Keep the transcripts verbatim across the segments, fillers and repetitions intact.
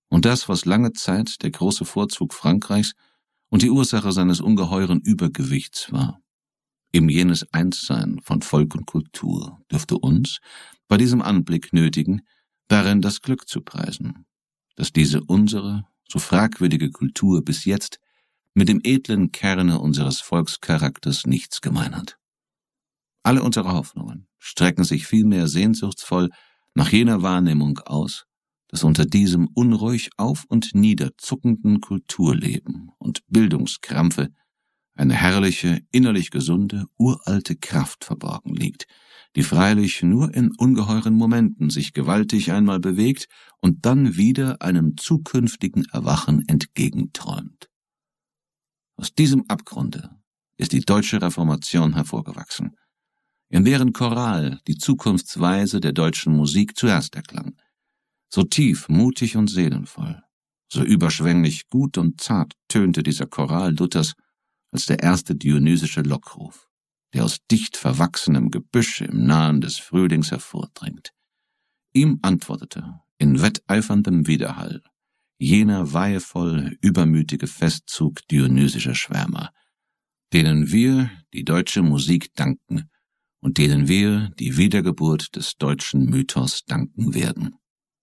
und das, was lange Zeit der große Vorzug Frankreichs und die Ursache seines ungeheuren Übergewichts war. Eben jenes Einssein von Volk und Kultur dürfte uns bei diesem Anblick nötigen, darin das Glück zu preisen, dass diese unsere, so fragwürdige Kultur bis jetzt mit dem edlen Kerne unseres Volkscharakters nichts gemein hat. Alle unsere Hoffnungen strecken sich vielmehr sehnsuchtsvoll nach jener Wahrnehmung aus, dass unter diesem unruhig auf und nieder zuckenden Kulturleben und Bildungskrampfe eine herrliche, innerlich gesunde, uralte Kraft verborgen liegt, die freilich nur in ungeheuren Momenten sich gewaltig einmal bewegt und dann wieder einem zukünftigen Erwachen entgegenträumt. Aus diesem Abgrunde ist die deutsche Reformation hervorgewachsen, in deren Choral die Zukunftsweise der deutschen Musik zuerst erklang. So tief, mutig und seelenvoll, so überschwänglich gut und zart tönte dieser Choral Luthers als der erste dionysische Lockruf, der aus dicht verwachsenem Gebüsch im Nahen des Frühlings hervordringt. Ihm antwortete in wetteiferndem Widerhall jener weihevoll übermütige Festzug dionysischer Schwärmer, denen wir die deutsche Musik danken und denen wir die Wiedergeburt des deutschen Mythos danken werden.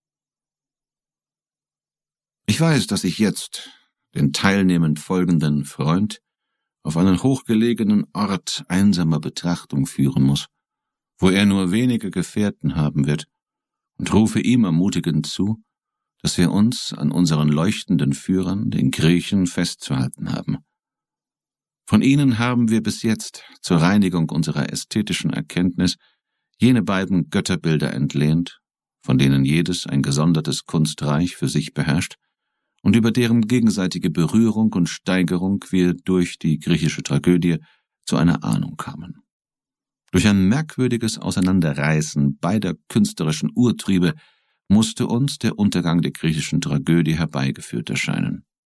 Ich weiß, dass ich jetzt den teilnehmend folgenden Freund auf einen hochgelegenen Ort einsamer Betrachtung führen muss, wo er nur wenige Gefährten haben wird, und rufe ihm ermutigend zu, dass wir uns an unseren leuchtenden Führern, den Griechen, festzuhalten haben. Von ihnen haben wir bis jetzt zur Reinigung unserer ästhetischen Erkenntnis jene beiden Götterbilder entlehnt, von denen jedes ein gesondertes Kunstreich für sich beherrscht und über deren gegenseitige Berührung und Steigerung wir durch die griechische Tragödie zu einer Ahnung kamen. Durch ein merkwürdiges Auseinanderreißen beider künstlerischen Urtriebe musste uns der Untergang der griechischen Tragödie herbeigeführt erscheinen.